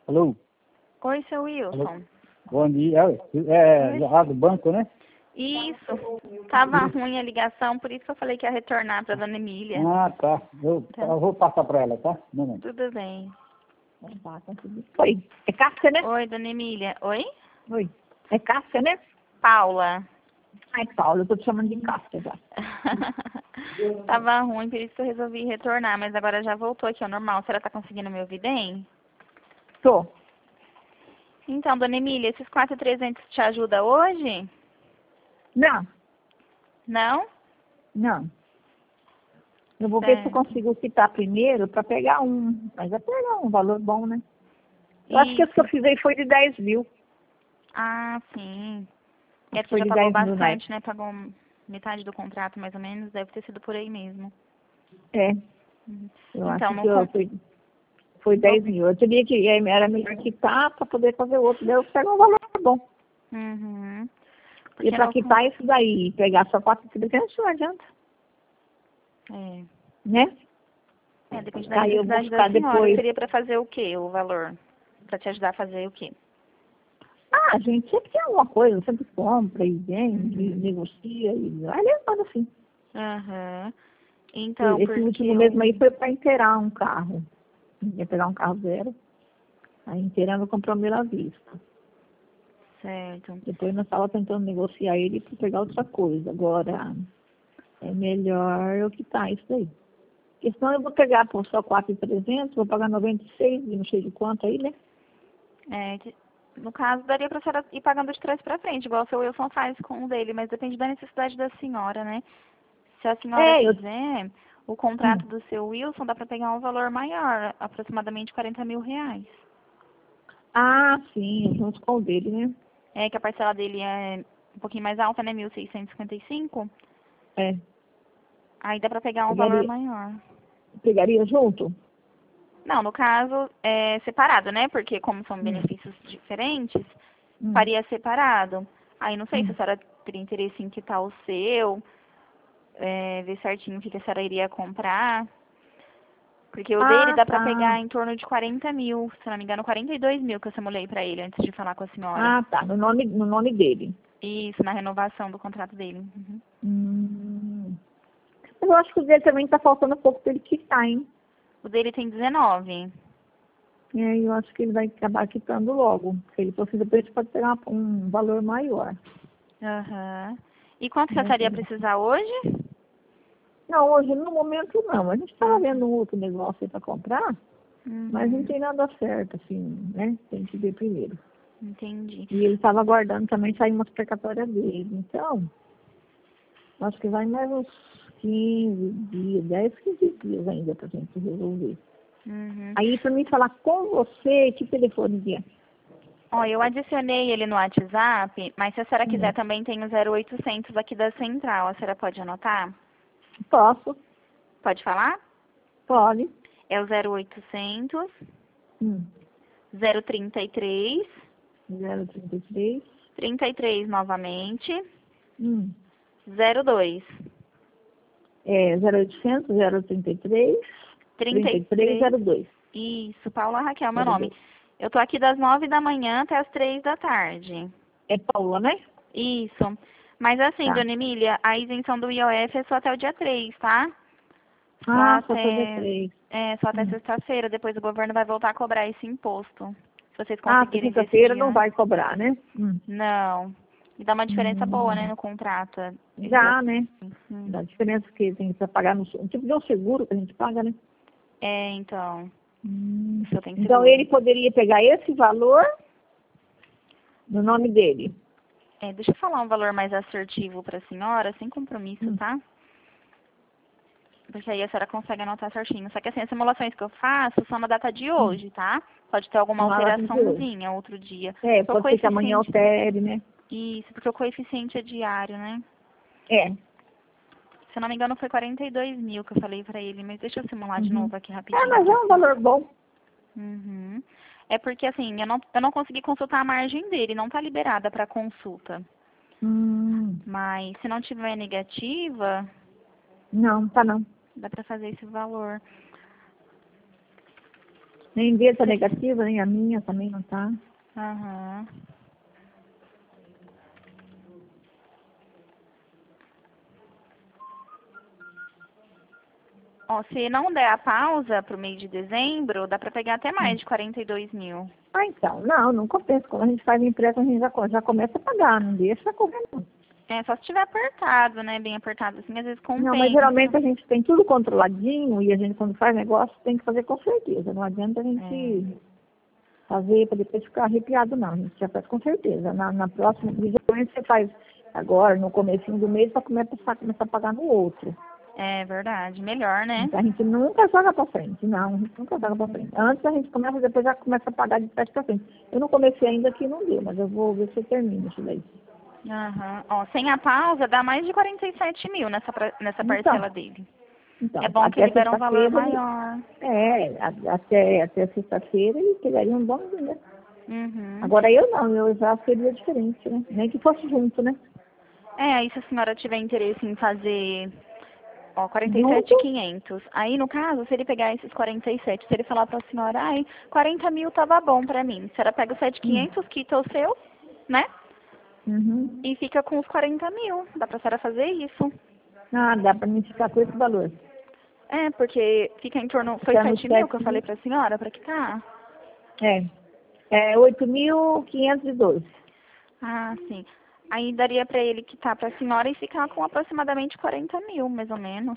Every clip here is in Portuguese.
Alô? Oi, seu Alô? Wilson. Bom dia. É lá do banco, né? Isso. Tava ruim a ligação, por isso que eu falei que ia retornar para dona Emília. Ah, tá. Eu vou passar para ela, tá? Um momento. Tudo bem. Oi, é Cássia, né? Oi, dona Emília. Oi? Oi. É Cássia, né? Paula. Ai, Paula, eu tô te chamando de Cássia já. Tava ruim, por isso que eu resolvi retornar, mas agora já voltou aqui ao normal. A senhora tá conseguindo me ouvir bem? Tô. Então, dona Emília, esses 4.300 te ajudam hoje? Não, Não? não. Eu vou ver se eu Certo. consigo quitar primeiro para pegar um. Mas vai pegar um valor bom, né? Eu acho que esse que eu Isso. fiz aí foi de 10 mil. Ah, sim. É Acho que porque foi já de pagou 10 mil, né? bastante, né? Pagou metade do contrato, mais ou menos. Deve ter sido por aí mesmo. É, Uhum. eu Então, acho no que con... foi 10 mil. Eu teria que, era melhor quitar para poder fazer outro. Daí eu pego um valor bom. Uhum. E Porque para no con... quitar isso daí e pegar só 4.300 não adianta, É. né? Depende da Aí eu vou necessidade da ficar senhora. depois. Seria para fazer o quê, o valor? Para te ajudar a fazer o quê? Ah, a gente sempre tem alguma coisa, sempre compra e vende, e Uhum. negocia e vai levando assim. Aham. Então, Esse porque último eu... mesmo aí foi para inteirar um carro. Ia pegar um carro zero, aí inteirando comprou à vista. Certo. Depois nós estávamos tentando negociar ele para pegar outra coisa. Agora, é melhor eu quitar isso daí. Porque senão eu vou pegar por só 4.300, vou pagar 96, e não sei de quanto aí, né? No caso, daria para a senhora ir pagando de trás para frente, igual o seu Wilson faz com o dele, mas depende da necessidade da senhora, né? Se a senhora É, eu... quiser, o Hum. contrato do seu Wilson dá para pegar um valor maior, aproximadamente 40 mil reais. Ah, sim, junto com o dele, né? É que a parcela dele é um pouquinho mais alta, né? 1.655. É, Aí dá para pegar um valor pegaria, maior. pegaria junto? Não, no caso, é separado, né? Porque como são Hum, benefícios diferentes, hum, faria separado. Aí não sei se hum. a senhora teria interesse em quitar o seu, ver certinho o que a senhora iria comprar. Porque o dele Ah, dá pra tá. pegar em torno de 40 mil, se não me engano, 42 mil que eu simulei pra ele antes de falar com a senhora. Ah, tá. No nome dele. Isso, na renovação do contrato dele. Uhum. Hum. Mas eu acho que o dele também tá faltando um pouco pra ele quitar, hein? O dele tem 19. E aí eu acho que ele vai acabar quitando logo. Se ele fosse depois, pode pegar um valor maior. Aham. E quanto que a Né? senhora ia precisar hoje? Não, hoje no momento não. A gente estava Ah, tá. vendo um outro negócio aí para comprar, mas não Uhum. tem nada certo, assim, né? Tem que ver primeiro. Entendi. E ele estava aguardando também sair umas precatórias dele. Então, acho que vai mais uns 15 dias, 10, 15 dias ainda para a gente resolver. Uhum. Aí, para mim falar com você, que telefone que é? Ó, eu adicionei ele no WhatsApp, mas se a senhora quiser Hum, também tem o 0800 aqui da central. A senhora pode anotar? Posso? Pode falar? Pode. É o 0800 Hum. 033 033. 33 novamente Hum. 02 É 0800 033 33. 3302. Isso, Paula Raquel, meu nome. 02. Eu tô aqui das 9 da manhã até as 3 da tarde. É Paula, né? Isso. Mas assim, Tá. dona Emília, a isenção do IOF é só até o dia 3, tá? Só Ah, só fazer até, 3. só até Hum. sexta-feira. Depois o governo vai voltar a cobrar esse imposto. Se vocês Ah, conseguirem quinta-feira não decidir. vai cobrar, né? Não. E dá uma diferença boa, né, Hum. no contrato. Esse Dá, né? Hum. Dá diferença que tem que pagar no um tipo de um seguro que a gente paga, né? Então, Hum. o senhor tem Então seguro. ele poderia pegar esse valor no nome dele. Deixa eu falar um valor mais assertivo para a senhora, sem compromisso, Hum. tá? Porque aí a senhora consegue anotar certinho. Só que assim, as simulações que eu faço são na data de Hum. hoje, tá? Pode ter alguma Não, ela tem que hoje. alteraçãozinha outro dia. É, Porque o pode ser que amanhã coeficiente... altere, né? Isso, porque o coeficiente é diário, né? É. Se eu não me engano, foi 42 mil que eu falei pra ele, mas deixa eu simular de Uhum. novo aqui É, rapidinho mas pra é um senhora. valor bom. Uhum. É porque assim, eu não consegui consultar a margem dele, não tá liberada para consulta. Hum. Mas se não tiver negativa, Não, tá não. dá pra fazer esse valor. Nem dele tá negativa, nem a minha também não tá. Aham. Ó, se não der a pausa pro mês de dezembro, dá pra pegar até mais de 42 mil. Ah, então, não compensa. Quando a gente faz empréstimo, a gente já começa a pagar, não deixa correr, não. É, só se tiver apertado, né? Bem apertado assim, às vezes compensa. Não, mas geralmente a gente tem tudo controladinho e a gente, quando faz negócio, tem que fazer com certeza. Não adianta a gente fazer para depois ficar arrepiado, não. A gente já faz com certeza. Na próxima, geralmente você faz agora, no comecinho do mês, para começar a pagar no outro. É verdade, melhor, né? Então a gente nunca joga para frente, não. A gente nunca joga para frente. Antes a gente começa, depois já começa a pagar de trás para frente. Eu não comecei ainda aqui, não deu, mas eu vou ver se eu termino isso daí. Aham. Ó, sem a pausa, dá mais de 47 mil nessa parcela dele. Então, É bom que libera um valor sexta-feira, maior. Até sexta-feira ele pegaria um bom dinheiro. Uhum. Agora eu não, eu já seria diferente, né? Nem que fosse junto, né? É, aí se a senhora tiver interesse em fazer, ó, 47.500. Aí, no caso, se ele pegar esses 47, se ele falar pra senhora, ai, 40 mil tava bom pra mim. A senhora pega os 7.500, quita o seu, né? Uhum. E fica com os 40 mil. Dá pra senhora fazer isso. Ah, dá pra mim ficar com esse valor. É, porque fica em torno, foi Fica no 7 mil que eu 7 falei mil. pra senhora, pra quitar? É 8.512. Ah, sim. Aí daria pra ele quitar pra senhora e ficar com aproximadamente 40 mil, mais ou menos,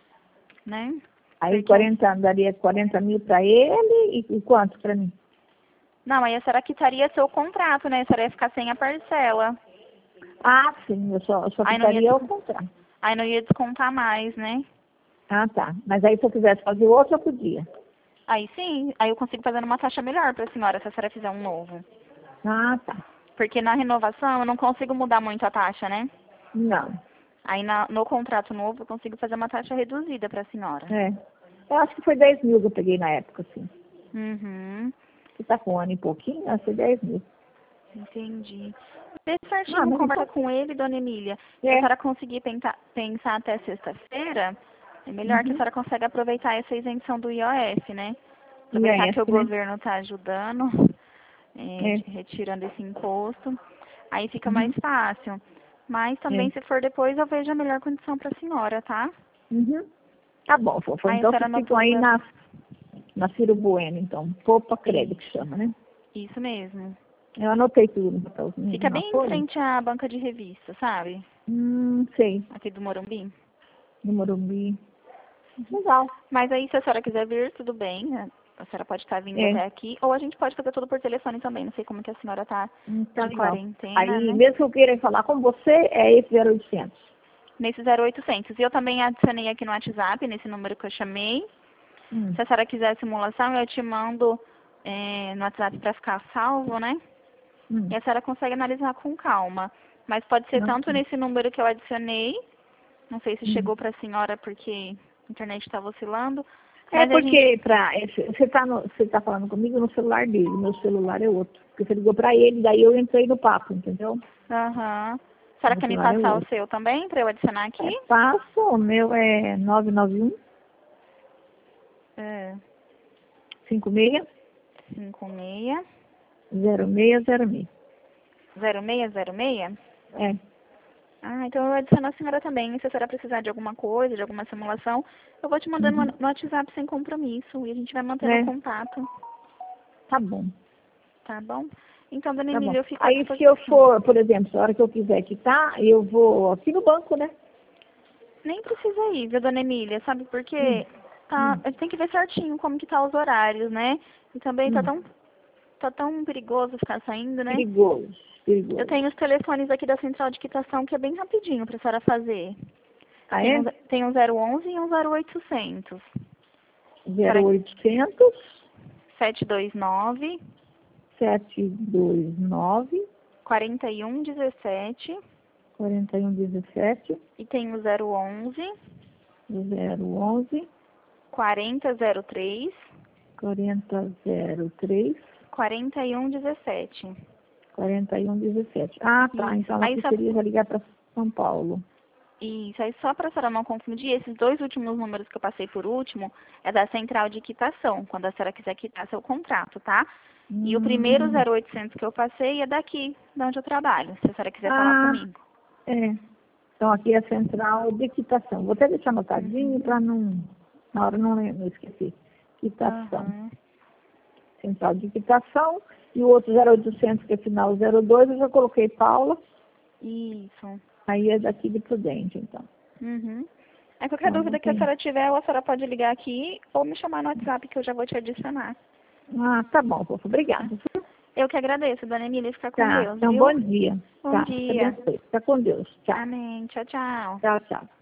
né? Aí Porque... daria 40 mil pra ele e quanto pra mim? Não, aí a senhora quitaria seu contrato, né? A senhora ia ficar sem a parcela. Ah, sim, eu só Aí não ia, ficaria o contrato. aí não ia descontar mais, né? Ah, tá. Mas aí se eu quisesse fazer outro, eu podia. Aí sim, aí eu consigo fazer uma taxa melhor pra senhora se a senhora fizer um novo. Ah, tá. Porque na renovação eu não consigo mudar muito a taxa, né? Não. Aí no contrato novo eu consigo fazer uma taxa reduzida pra senhora. É. Eu acho que foi 10 mil que eu peguei na época, assim. Uhum, Você tá com um ano e pouquinho, acho que foi 10 mil. entendi. Vê certinho, Ah, mas conversa então... com ele, dona Emília. Se a É. senhora conseguir pensar até sexta-feira, é melhor que a senhora consiga aproveitar essa isenção do IOF, né? Aproveitar que o né? governo está ajudando, É. retirando esse imposto. Aí fica mais Uhum. fácil. Mas também, É. se for depois, eu vejo a melhor condição para a senhora, tá? Uhum. Tá bom, fofo. Aí a Então senhora vocês ficam anotou aí os... na Ciro Bueno, então. Poupa crédito que chama, né? Isso mesmo. Eu anotei tudo no papelzinho, Fica na bem em folha. frente à banca de revista, sabe? Sei. Aqui do Morumbi. No Morumbi. Legal. Mas aí, se a senhora quiser vir, tudo bem, né? A senhora pode estar vindo É. até aqui. Ou a gente pode fazer tudo por telefone também. Não sei como que a senhora tá Tá de legal. quarentena, Aí, né? mesmo que eu queira falar com você, é esse 0800. Nesse 0800. E eu também adicionei aqui no WhatsApp, nesse número que eu chamei. Hum. Se a senhora quiser a simulação, eu te mando no WhatsApp para ficar salvo, né? E a senhora consegue analisar com calma. Mas pode ser Não, tanto sim. nesse número que eu adicionei. Não sei se Hum. chegou para a senhora porque a internet estava oscilando. É Mas a gente... porque você tá falando comigo no celular dele, meu celular é outro. Porque você ligou pra ele, daí eu entrei no papo, entendeu? Aham. A senhora Meu quer me celular é passar o outro. seu também para eu adicionar aqui? Passo, o meu é 991 É. 56 56 0606. 0606? É. Ah, então eu adiciono a senhora também. Se a senhora precisar de alguma coisa, de alguma simulação, eu vou te mandando Uhum. no WhatsApp sem compromisso e a gente vai mantendo o É. contato, Tá bom. tá bom? Então, dona Tá bom. Emília, eu fico à Aí se eu disposição. for, por exemplo, a hora que eu quiser quitar, eu vou aqui no banco, né? Nem precisa ir, viu, dona Emília? Sabe por Hum. quê? Tá, a gente tem que ver certinho como que tá os horários, né? E também Hum. tá tão perigoso ficar saindo, né? Perigoso, Eu perigoso. tenho os telefones aqui da central de quitação que é bem rapidinho pra senhora fazer. Ah, é? Tem um 011 e um 0800. Para 0800 729 729 4117 4117 e tem o 011 011 4003 4003 4117. 4117. Ah, tá. Isso. Então Aí aqui só seria já ligar para São Paulo. Isso, aí só para a senhora não confundir, esses 2 últimos números que eu passei por último é da central de quitação, quando a senhora quiser quitar seu contrato, tá? E o primeiro 0800 que eu passei é daqui, de onde eu trabalho, se a senhora quiser falar comigo. É. Então, aqui é a central de quitação. Vou até deixar anotadinho para não, na hora não esquecer. Quitação. Central de quitação. E o outro 0800, que é final 02, eu já coloquei Paula. Isso. Aí é daqui de Prudente, então. Aí qualquer dúvida que a senhora tiver, a senhora pode ligar aqui ou me chamar no WhatsApp que eu já vou te adicionar. Ah, tá bom, fofo. Obrigada. Eu que agradeço, dona Emília, fica com Deus, Então, viu? bom dia. Bom dia. Fica com Deus. Tchau. Amém. Tchau, tchau. Tchau, tchau.